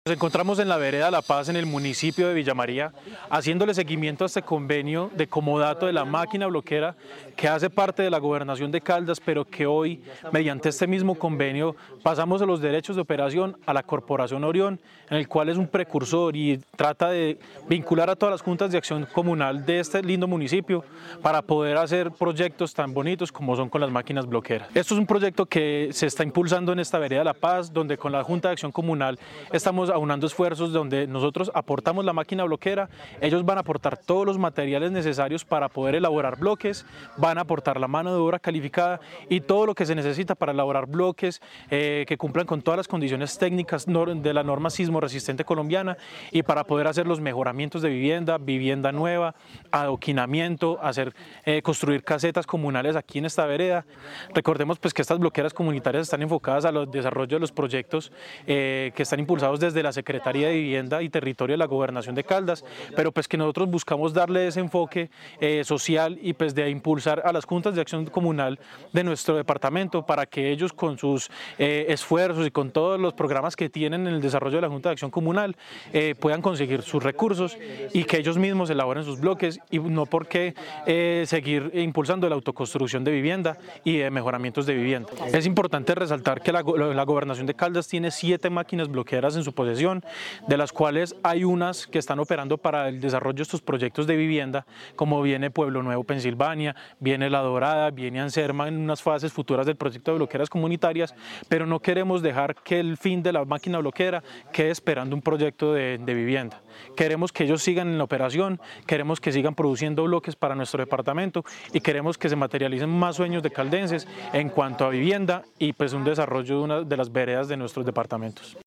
Nos encontramos en la vereda La Paz, en el municipio de Villa María, haciéndole seguimiento a este convenio de comodato de la máquina bloquera que hace parte de la gobernación de Caldas, pero que hoy, mediante este mismo convenio, pasamos de los derechos de operación a la Corporación Orión, en el cual es un precursor y trata de vincular a todas las juntas de acción comunal de este lindo municipio para poder hacer proyectos tan bonitos como son con las máquinas bloqueras. Esto es un proyecto que se está impulsando en esta vereda La Paz, donde con la Junta de Acción Comunal estamos aunando esfuerzos, donde nosotros aportamos la máquina bloquera, ellos van a aportar todos los materiales necesarios para poder elaborar bloques, van a aportar la mano de obra calificada y todo lo que se necesita para elaborar bloques que cumplan con todas las condiciones técnicas de la norma sismo resistente colombiana y para poder hacer los mejoramientos de vivienda nueva, adoquinamiento, construir casetas comunales aquí en esta vereda. Recordemos pues que estas bloqueras comunitarias están enfocadas al desarrollo de los proyectos que están impulsados desde la Secretaría de Vivienda y Territorio de la Gobernación de Caldas, pero pues que nosotros buscamos darle ese enfoque social y pues de impulsar a las juntas de acción comunal de nuestro departamento para que ellos con sus esfuerzos y con todos los programas que tienen en el desarrollo de la Junta de Acción Comunal puedan conseguir sus recursos y que ellos mismos elaboren sus bloques y no por qué seguir impulsando la autoconstrucción de vivienda y de mejoramientos de vivienda. Es importante resaltar que la Gobernación de Caldas tiene 7 máquinas bloqueras en su posesión, de las cuales hay unas que están operando para el desarrollo de estos proyectos de vivienda, como viene Pueblo Nuevo, Pensilvania, viene La Dorada, viene Anserma en unas fases futuras del proyecto de bloqueras comunitarias, pero no queremos dejar que el fin de la máquina bloquera quede esperando un proyecto de vivienda. Queremos que ellos sigan en la operación, queremos que sigan produciendo bloques para nuestro departamento y queremos que se materialicen más sueños de caldenses en cuanto a vivienda y pues un desarrollo de una de las veredas de nuestros departamentos.